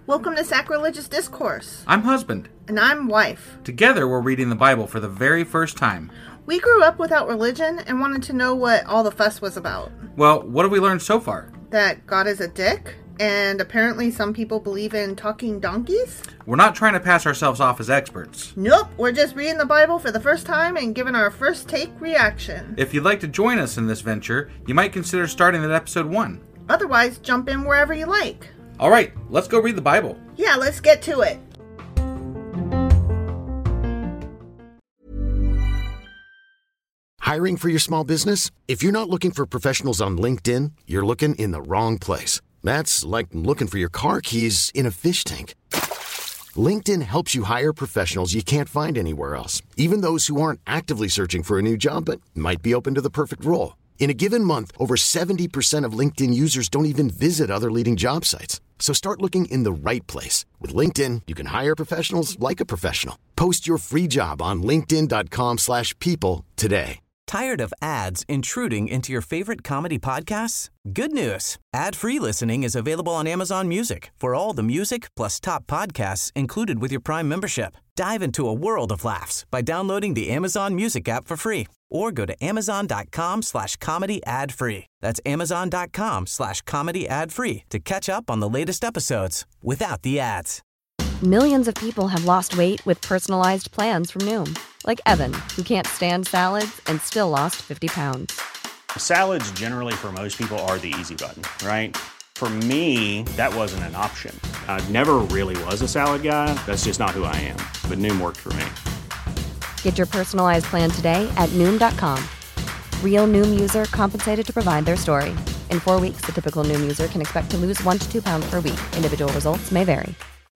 Welcome to Sacrilegious Discourse. I'm husband. And I'm wife. Together, we're reading the Bible for the very first time. We grew up without religion and wanted to know what all the fuss was about. Well, what have we learned so far? That God is a dick, and apparently some people believe in talking donkeys? We're not trying to pass ourselves off as experts. Nope, we're just reading the Bible for the first time and giving our first take reaction. If you'd like to join us in this venture, you might consider starting at episode 1. Otherwise, jump in wherever you like. All right, let's go read the Bible. Yeah, let's get to it. Hiring for your small business? If you're not looking for professionals on LinkedIn, you're looking in the wrong place. That's like looking for your car keys in a fish tank. LinkedIn helps you hire professionals you can't find anywhere else, even those who aren't actively searching for a new job but might be open to the perfect role. In a given month, over 70% of LinkedIn users don't even visit other leading job sites. So start looking in the right place. With LinkedIn, you can hire professionals like a professional. Post your free job on linkedin.com/people today. Tired of ads intruding into your favorite comedy podcasts? Good news. Ad-free listening is available on Amazon Music for all the music plus top podcasts included with your Prime membership. Dive into a world of laughs by downloading the Amazon Music app for free or go to amazon.com/comedy ad-free. That's amazon.com/comedy ad-free to catch up on the latest episodes without the ads. Millions of people have lost weight with personalized plans from Noom. Like Evan, who can't stand salads and still lost 50 pounds. Salads generally for most people are the easy button, right? For me, that wasn't an option. I never really was a salad guy. That's just not who I am. But Noom worked for me. Get your personalized plan today at Noom.com. Real Noom user compensated to provide their story. In 4 weeks, the typical Noom user can expect to lose 1 to 2 pounds per week. Individual results may vary.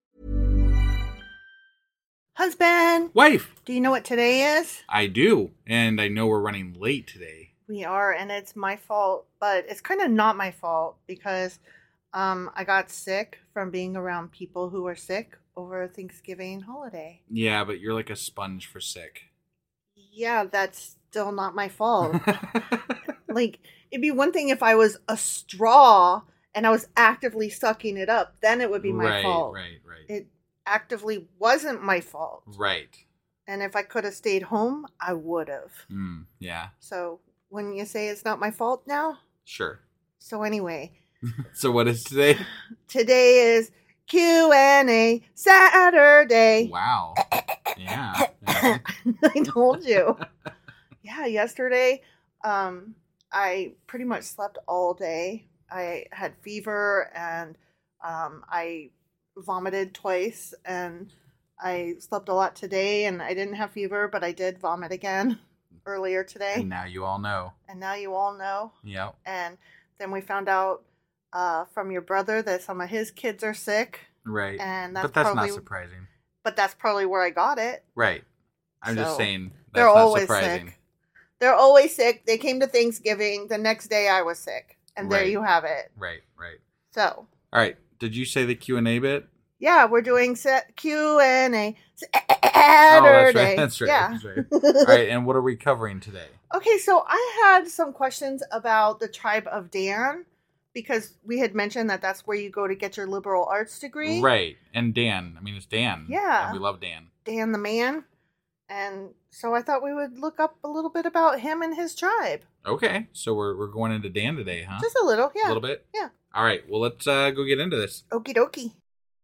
Husband! Wife! Do you know what today is? I do, and I know we're running late today. We are, and it's my fault, but it's kind of not my fault because I got sick from being around people who were sick over Thanksgiving holiday. Yeah, but you're like a sponge for sick. Yeah, that's still not my fault. Like, it'd be one thing if I was a straw and I was actively sucking it up. Then it would be my fault. Right. It actively wasn't my fault. Right. And if I could have stayed home, I would have. Yeah. So when you say it's not my fault now? Sure. So anyway. So what is today? Today is Q&A Saturday. Wow. Yeah. I told you. Yeah, yesterday I pretty much slept all day. I had fever and I vomited twice, and I slept a lot today, and I didn't have fever, but I did vomit again earlier today. And now you all know. Yep. And then we found out from your brother that some of his kids are sick. Right. And but that's not surprising. But that's probably where I got it. Right. I'm just saying that's they're not always surprising. Sick. They're always sick. They came to Thanksgiving. The next day I was sick. And there you have it. Right. So. All right. Did you say the Q&A bit? Yeah, we're doing Q&A Saturday. Oh, that's right. Yeah. That's right. All right, and what are we covering today? Okay, so I had some questions about the tribe of Dan, because we had mentioned that that's where you go to get your liberal arts degree. Right, and Dan. I mean, it's Dan. Yeah. And we love Dan. Dan the man. And so I thought we would look up a little bit about him and his tribe. Okay, so we're going into Dan today, huh? Just a little, yeah. A little bit? Yeah. All right, well, let's go get into this. Okie dokie.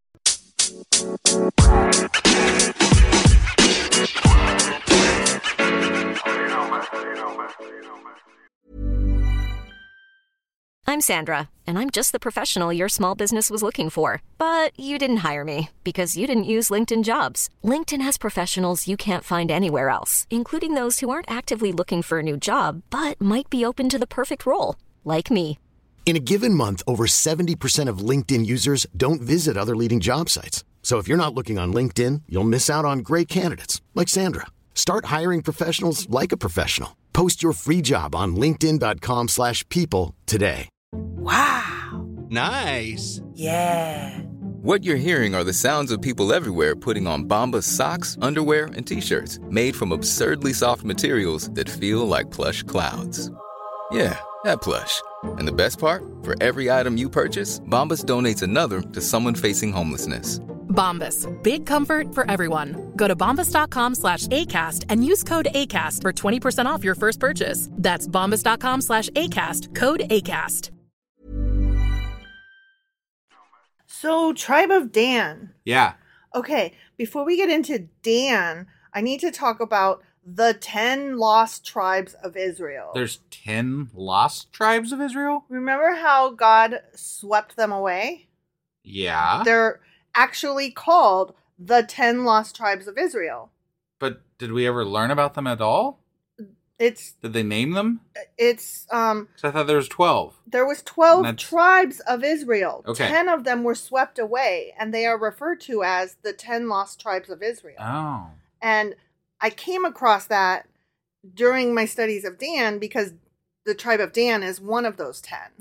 I'm Sandra, and I'm just the professional your small business was looking for. But you didn't hire me because you didn't use LinkedIn Jobs. LinkedIn has professionals you can't find anywhere else, including those who aren't actively looking for a new job, but might be open to the perfect role, like me. In a given month, over 70% of LinkedIn users don't visit other leading job sites. So if you're not looking on LinkedIn, you'll miss out on great candidates like Sandra. Start hiring professionals like a professional. Post your free job on linkedin.com/people today. Wow. Nice. Yeah. What you're hearing are the sounds of people everywhere putting on Bombas socks, underwear, and T-shirts made from absurdly soft materials that feel like plush clouds. Yeah, that plush. And the best part? For every item you purchase, Bombas donates another to someone facing homelessness. Bombas. Big comfort for everyone. Go to bombas.com/ACAST and use code ACAST for 20% off your first purchase. That's bombas.com/ACAST. Code ACAST. So, Tribe of Dan. Yeah. Okay, before we get into Dan, I need to talk about the 10 lost tribes of Israel. There's 10 lost tribes of Israel? Remember how God swept them away? Yeah. They're actually called the 10 lost tribes of Israel. But did we ever learn about them at all? Did they name them? It's 'Cause I thought there was 12. There was 12 tribes of Israel. Okay. 10 of them were swept away, and they are referred to as the 10 lost tribes of Israel. Oh. And I came across that during my studies of Dan because the tribe of Dan is one of those 10.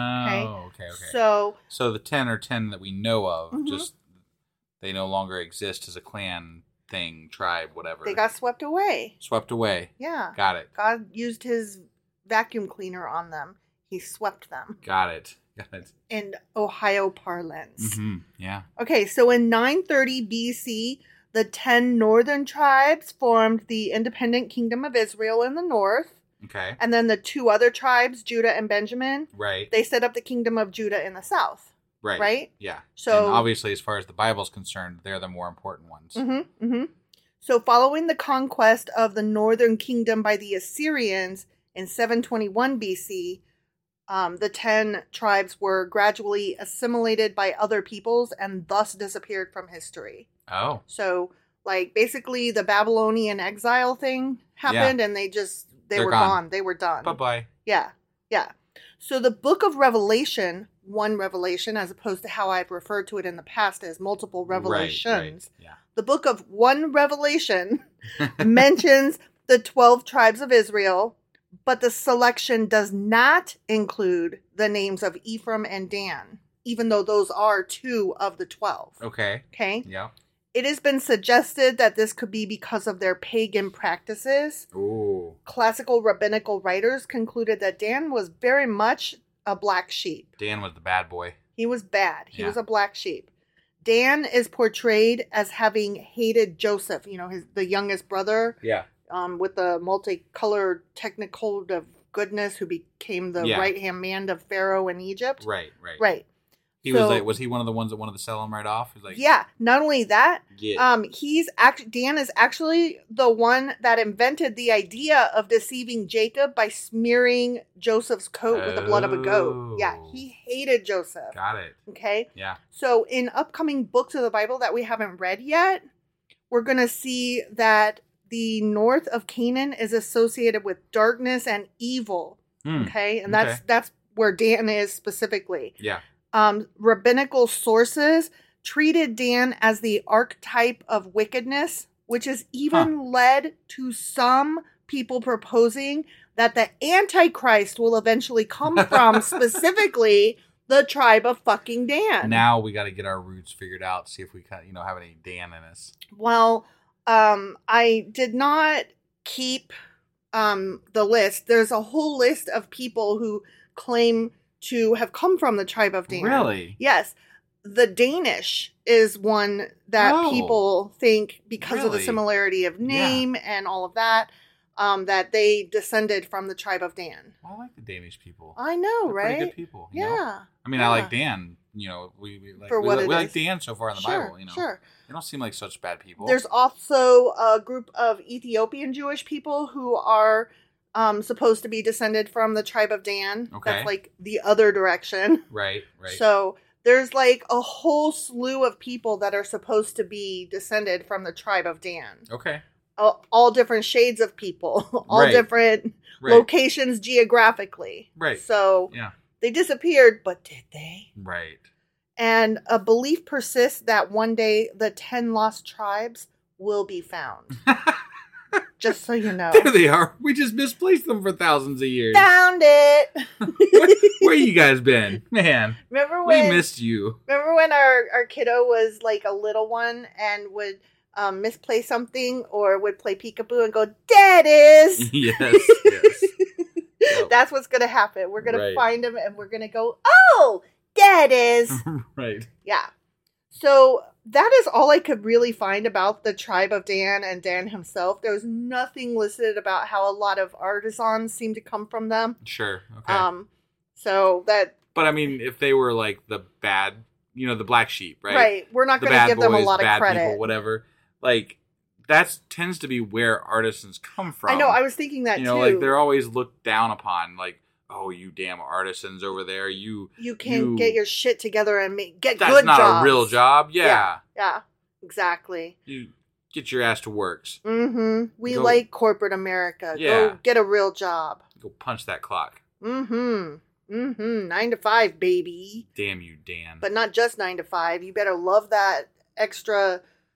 Oh, okay. So the 10 are 10 that we know of, Mhm. just they no longer exist as a clan thing, tribe, whatever. they got swept away. Swept away. Yeah. Got it. God used his vacuum cleaner on them. He swept them Got it. in Ohio parlance. Mm-hmm. Yeah. Okay, so in 930 BC, the 10 northern tribes formed the independent kingdom of Israel in the north. Okay. And then the 2 other tribes, Judah and Benjamin, Right. they set up the kingdom of Judah in the south. Right. Right? Yeah. So- and obviously, as far as the Bible's concerned, they're the more important ones. Mm-hmm, mm-hmm. So following the conquest of the northern kingdom by the Assyrians in 721 BC, the 10 tribes were gradually assimilated by other peoples and thus disappeared from history. Oh. So, like, basically the Babylonian exile thing happened and they They're were gone. They were done. Bye-bye. Yeah. Yeah. So the book of Revelation, one revelation, as opposed to how I've referred to it in the past as multiple revelations. Right. Yeah. The book of one revelation mentions the 12 tribes of Israel, but the selection does not include the names of Ephraim and Dan, even though those are 2 of the 12. Okay. Okay? Yeah. It has been suggested that this could be because of their pagan practices. Ooh. Classical rabbinical writers concluded that Dan was very much a black sheep. Dan was the bad boy. He was bad. He Yeah. was a black sheep. Dan is portrayed as having hated Joseph, the youngest brother, Yeah. with the multicolored technicolor of goodness who became the right-hand man of Pharaoh in Egypt. Right. Right. He So- was he one of the ones that wanted to sell him right off? He was like, Yeah, not only that, Yeah. Dan is actually the one that invented the idea of deceiving Jacob by smearing Joseph's coat with the blood of a goat. Yeah, he hated Joseph. Got it. Okay? Yeah. So in upcoming books of the Bible that we haven't read yet, we're going to see that the north of Canaan is associated with darkness and evil. Hmm. Okay? And that's where Dan is specifically. Yeah. Rabbinical sources treated Dan as the archetype of wickedness, which has even led to some people proposing that the Antichrist will eventually come from specifically the tribe of fucking Dan. Now we got to get our roots figured out, see if we can, have any Dan in us. Well, I did not keep the list. There's a whole list of people who claim to have come from the tribe of Dan. Really? Yes. The Danish is one that people think, because of the Really? similarity of name and all of that, that they descended from the tribe of Dan. I like the Danish people. I know, They're right? Pretty good people. you Yeah. know? I mean, I like Dan. We like For what it we like is. Dan so far in the Sure, Bible. sure. They don't seem like such bad people. There's also a group of Ethiopian Jewish people who are supposed to be descended from the tribe of Dan. Okay. That's like the other direction. right. So there's like a whole slew of people that are supposed to be descended from the tribe of Dan. Okay. All different shades of people, all Right. different Right. locations geographically. Right. So Yeah. they disappeared, but did they? Right. And a belief persists that one day the 10 lost tribes will be found. Just so you know. There they are. We just misplaced them for thousands of years. Found it. Where you guys been? Man, Remember we when missed you. Remember when our kiddo was like a little one and would misplay something or would play peekaboo and go, "There it is." Yes. Yep. That's what's going to happen. We're going Right. to find him and we're going to go, oh, there it is. Right. Yeah. So that is all I could really find about the tribe of Dan and Dan himself. There was nothing listed about how a lot of artisans seem to come from them. Sure. Okay. So that... But I mean, if they were like the bad, the black sheep, right? Right. We're not going to give them a lot of bad credit. People, whatever. Like, that tends to be where artisans come from. I know. I was thinking that too. Like they're always looked down upon. Like, oh, you damn artisans over there. You can't get your shit together and get that's good not jobs. a real job. Yeah. Yeah. Exactly. You get your ass to works. Mm-hmm. We Go- like corporate America. Yeah. Go get a real job. Go punch that clock. Mm-hmm. 9 to 5, baby. Damn you, Dan. But not just 9 to 5. You better love that extra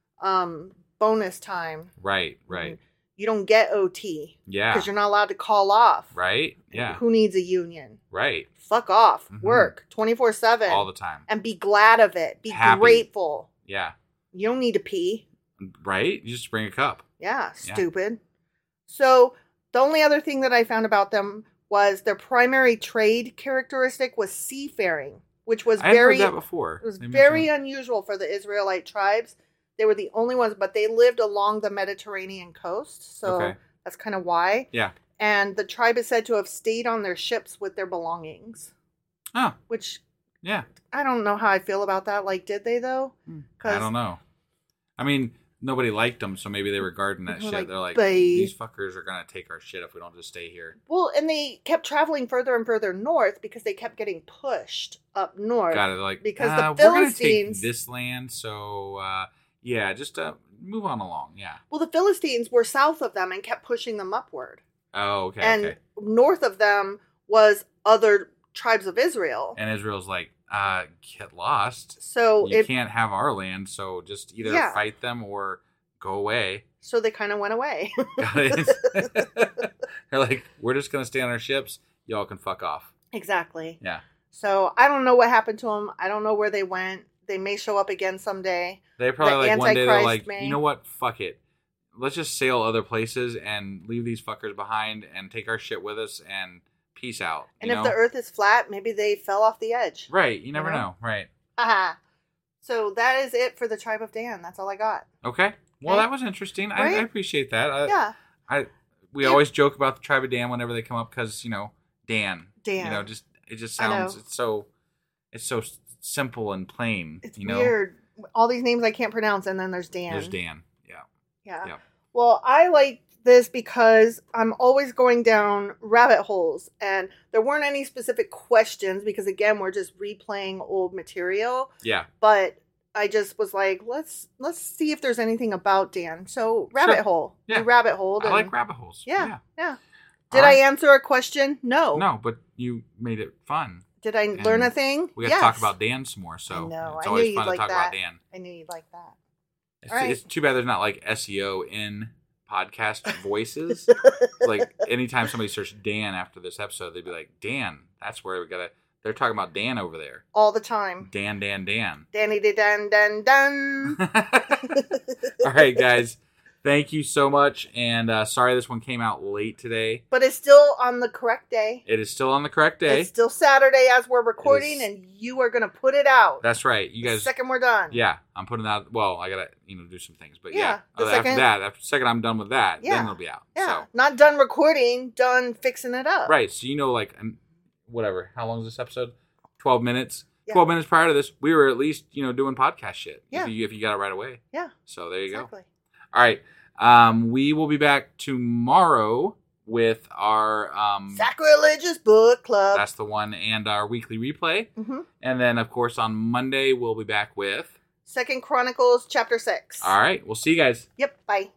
bonus time. Right. You don't get OT. Yeah. Because you're not allowed to call off. Right? Yeah. Who needs a union? Right. Fuck off. Mhm. Work 24/7. All the time. And be glad of it. Be Happy. grateful. Yeah. You don't need to pee. Right? You just bring a cup. Yeah, stupid. So the only other thing that I found about them was their primary trade characteristic was seafaring, which was I had heard that before. It was They very mentioned- unusual for the Israelite tribes. They were the only ones, but they lived along the Mediterranean coast, so Okay. that's kind of why. Yeah. And the tribe is said to have stayed on their ships with their belongings. Oh. Which Yeah. I don't know how I feel about that. Like, did they though? I don't know. I mean, nobody liked them, so maybe they were guarding that They're shit. like, They're like, "Bae." these fuckers are going to take our shit if we don't just stay here. Well, and they kept traveling further and further north because they kept getting pushed up north. Got it. Like, because the we're going to Philistines, take this land, so yeah, just move on along. Yeah. well, the Philistines were south of them and kept pushing them upward. Oh, okay. And okay. north of them was other tribes of Israel. And Israel's like, get lost. So you can't have our land, so just either Yeah. fight them or go away. So they kind of went away. Got it. They're like, we're just going to stay on our ships. Y'all can fuck off. Exactly. Yeah. So I don't know what happened to them. I don't know where they went. They may show up again someday. They probably The like one day they're Antichrist like, may. you know what? Fuck it. Let's just sail other places and leave these fuckers behind and take our shit with us and peace out. And you if know? the earth is flat, maybe they fell off the edge. Right. You never know. Right. Haha. So that is it for the tribe of Dan. That's all I got. Okay. Well, Okay. that was interesting. I Right? appreciate that. Yeah. We Yeah. always joke about the tribe of Dan whenever they come up because, Dan. Dan. It just I know. sounds, it's so simple and plain. It's you know? weird. All these names I can't pronounce, and then there's Dan. There's Dan. Yeah. Yeah. Yeah. Well, I like this because I'm always going down rabbit holes, and there weren't any specific questions because, again, we're just replaying old material. Yeah. But I just was like, let's see if there's anything about Dan. So rabbit Sure. hole. Yeah. You rabbit holed. I and- like rabbit holes. Yeah. Yeah. All Did right. I answer a question? No. No, but you made it fun. Did I And learn a thing? We got Yes. to talk about Dan some more, so I know. it's I always knew you'd fun to like talk that. about Dan. I knew you'd like that. It's, All right. it's too bad there's not like SEO in podcast voices. Like anytime somebody searched Dan after this episode, they'd be like, Dan, that's where we gotta. They're talking about Dan over there. All the time. Dan. Danny de dan dan dan. All right, guys. Thank you so much, and sorry this one came out late today. But it's still on the correct day. It is still on the correct day. It's still Saturday as we're recording, is. and you are going to put it out. That's right. You The guys. second we're done. Yeah, I'm putting out. Well, I gotta do some things, but Yeah, yeah. the After second- after the second I'm done with that, Yeah. then it'll be out. Yeah. So. Not done recording, done fixing it up. Right. So like whatever. How long is this episode? 12 minutes. Yeah. 12 minutes prior to this, we were at least doing podcast shit. Yeah. If you got it right away. Yeah. So there you Exactly. go. All right. We will be back tomorrow with our Sacrilegious Book Club. that's the one, and our weekly replay. Mm-hmm. And then of course on Monday we'll be back with 2 Chronicles chapter 6. All right. We'll see you guys. Yep. Bye.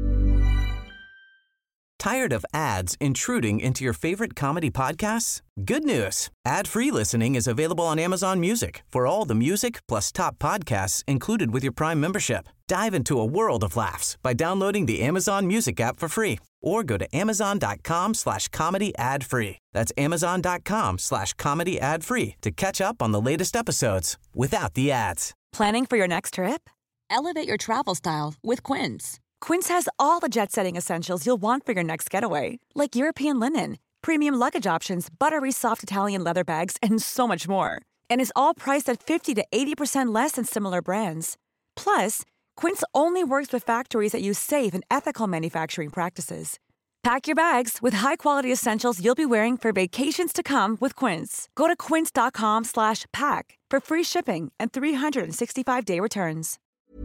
Tired of ads intruding into your favorite comedy podcasts? Good news. Ad-free listening is available on Amazon Music for all the music plus top podcasts included with your Prime membership. Dive into a world of laughs by downloading the Amazon Music app for free or go to amazon.com/comedy ad-free. That's amazon.com/comedy ad-free to catch up on the latest episodes without the ads. Planning for your next trip? Elevate your travel style with Quince. Quince has all the jet-setting essentials you'll want for your next getaway, like European linen, premium luggage options, buttery soft Italian leather bags, and so much more. And is all priced at 50 to 80% less than similar brands. Plus, Quince only works with factories that use safe and ethical manufacturing practices. Pack your bags with high-quality essentials you'll be wearing for vacations to come with Quince. Go to quince.com/pack for free shipping and 365-day returns.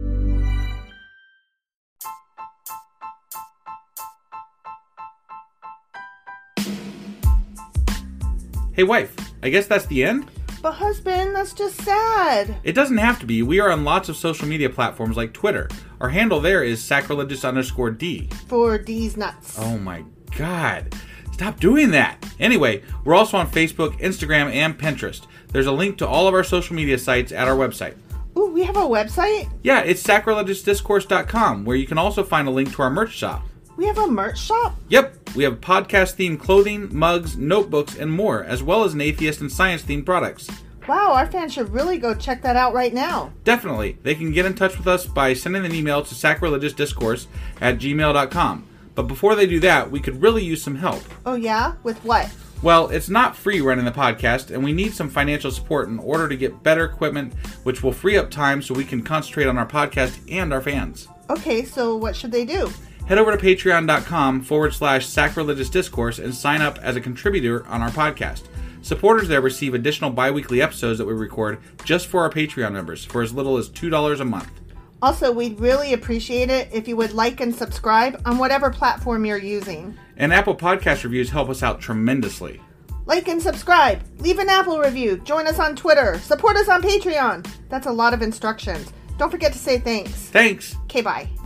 Hey, wife, I guess that's the end? But husband, that's just sad. It doesn't have to be. We are on lots of social media platforms like Twitter. Our handle there is sacrilegious_D. For D's nuts. Oh my God. Stop doing that. Anyway, we're also on Facebook, Instagram, and Pinterest. There's a link to all of our social media sites at our website. Ooh, we have a website? Yeah, it's sacrilegiousdiscourse.com, where you can also find a link to our merch shop. We have a merch shop? Yep, we have podcast-themed clothing, mugs, notebooks, and more, as well as an atheist and science-themed products. Wow, our fans should really go check that out right now. Definitely. They can get in touch with us by sending an email to sacrilegiousdiscourse@gmail.com. But before they do that, we could really use some help. Oh yeah? With what? Well, it's not free running the podcast, and we need some financial support in order to get better equipment, which will free up time so we can concentrate on our podcast and our fans. Okay, so what should they do? Head over to patreon.com/sacrilegiousdiscourse and sign up as a contributor on our podcast. Supporters there receive additional bi-weekly episodes that we record just for our Patreon members for as little as $2 a month. Also, we'd really appreciate it if you would like and subscribe on whatever platform you're using. And Apple Podcast reviews help us out tremendously. Like and subscribe, leave an Apple review, join us on Twitter, support us on Patreon. That's a lot of instructions. Don't forget to say thanks. Thanks. Okay, bye.